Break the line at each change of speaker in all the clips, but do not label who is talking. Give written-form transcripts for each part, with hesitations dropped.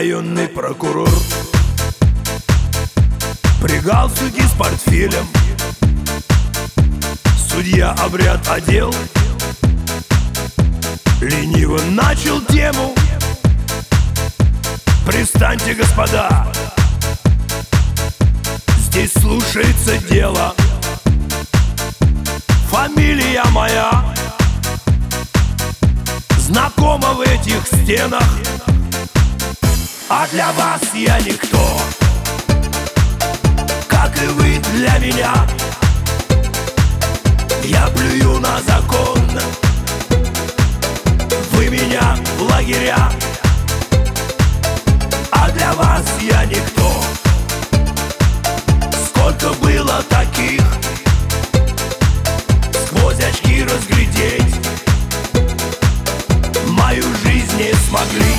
Районный прокурор при галстуке с портфелем. Судья обряд одел, лениво начал тему. Пристаньте, господа, здесь слушается дело. Фамилия моя знакома в этих стенах, а для вас я никто, как и вы для меня. Я плюю на закон, вы меня в лагеря, а для вас я никто. Сколько было таких, сквозь очки разглядеть мою жизнь не смогли.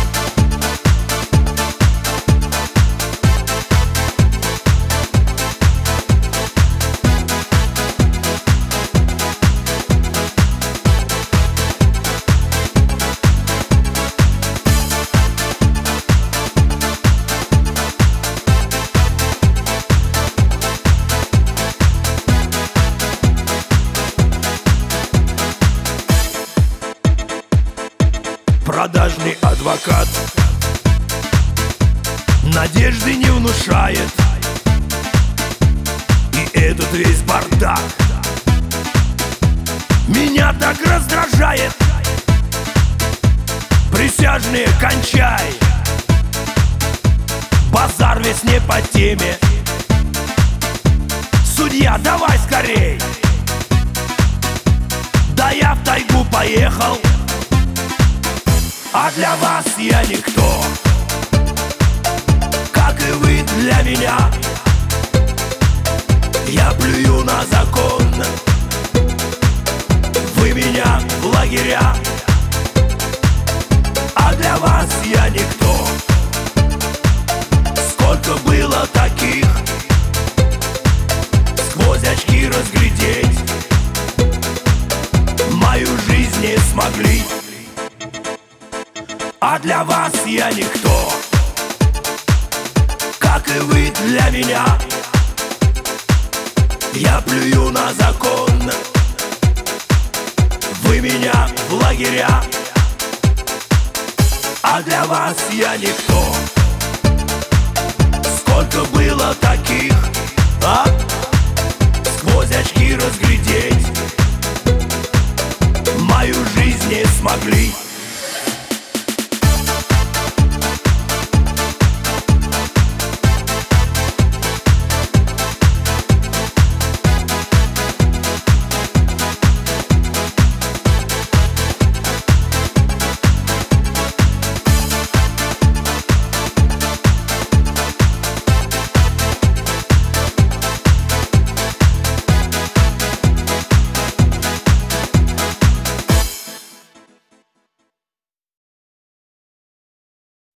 Продажный адвокат надежды не внушает, и этот весь бардак меня так раздражает. Присяжные, кончай, базар весь не по теме. Судья, давай скорей, да я в тайгу поехал, а для вас я никто, как и вы для меня. Я плюю на закон, вы меня в лагеря, а для вас я никто. Сколько было таких, сквозь очки разглядеть мою жизнь не смогли, а для вас я никто, как и вы для меня. Я плюю на закон, вы меня в лагеря, а для вас я никто. Сколько было таких, сквозь очки разглядеть